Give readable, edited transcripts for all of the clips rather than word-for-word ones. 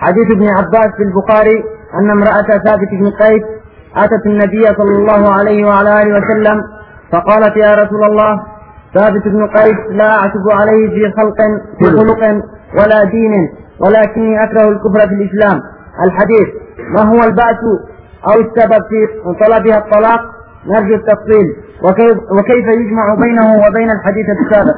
حديث ابن عباس في البخاري أن امرأة ثابت بن قيس أتت النبي صلى الله عليه وعلى آله وسلم فقالت: يا رسول الله، ثابت بن قيس لا أعتب عليه في خلق ولا دين، ولكني أكره الكفر في الإسلام. الحديث: ما هو البأس أو السبب في طلبها الطلاق؟ نرجو التفصيل، وكيف يجمع بينه وبين الحديث السابق؟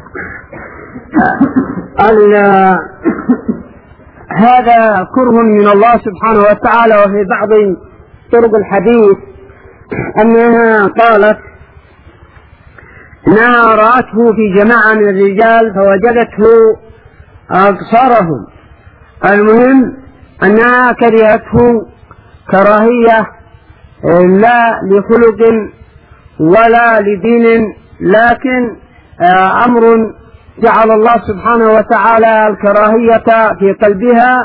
هذا كره من الله سبحانه وتعالى. وفي بعض طرق الحديث أنها قالت أنها رأته في جماعة من الرجال فوجدته أبصارهم. المهم أنها كرهته كراهية لا لخلق ولا لدين، لكن أمر جعل الله سبحانه وتعالى الكراهية في قلبها.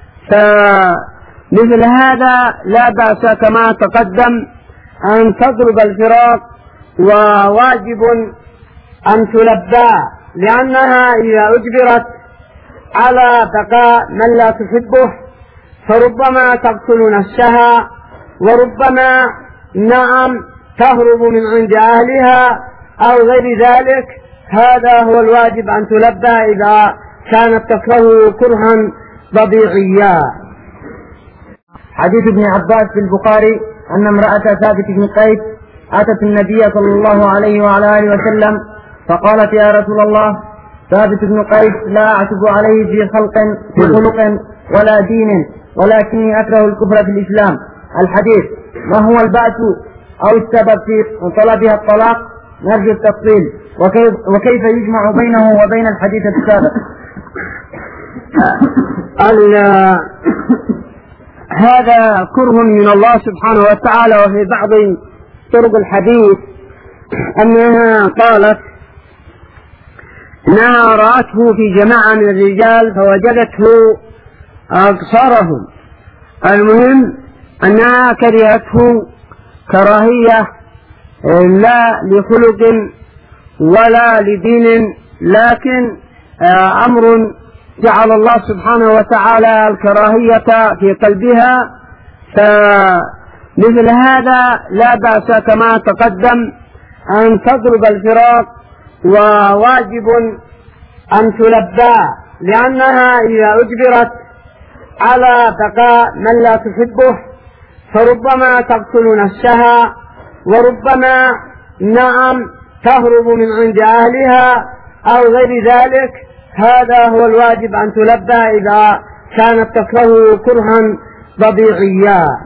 فمثل هذا لا بأس كما تقدم أن تضرب الفراق، وواجب أن تلبى، لأنها إذا أجبرت على بقاء من لا تحبه فربما تقتل نفسها، وربما تهرب من عند أهلها أو غير ذلك. هذا هو الواجب أن تلبى إذا كانت تكره كرها طبيعيا. حديث ابن عباس في البخاري أن امرأة ثابت بن قيس أتت النبي صلى الله عليه وعلى آله وسلم فقالت: يا رسول الله، ثابت بن قيس لا أعتب عليه في خلق ولا دين، ولكني أكره الكفر في الإسلام. الحديث: ما هو البأس أو السبب في طلبها الطلاق؟ نرجو التفصيل، وكيف يجمع بينه وبين الحديث السابق؟ هذا كره من الله سبحانه وتعالى. وفي بعض طرق الحديث أنها قالت أنها رأته في جماعة من الرجال فوجدته أبصارهم. المهم أنها كرهته كراهية لا لخلق ولا لدين، لكن أمر جعل الله سبحانه وتعالى الكراهية في قلبها. فمثل هذا لا بأس كما تقدم أن تضرب الفراق، وواجب أن تلبى، لأنها إذا أجبرت على بقاء من لا تحبه فربما تقتل نفسها، وربما تهرب من عند أهلها أو غير ذلك. هذا هو الواجب أن تلبى إذا كانت تكره كرها طبيعيا.